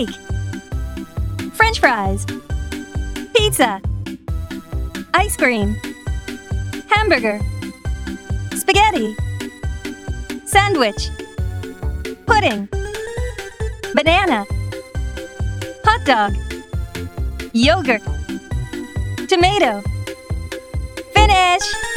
Cake. French fries. Pizza. Ice cream. Hamburger. Spaghetti. Sandwich. Pudding. Banana. Hot dog. Yogurt. Tomato. Finish!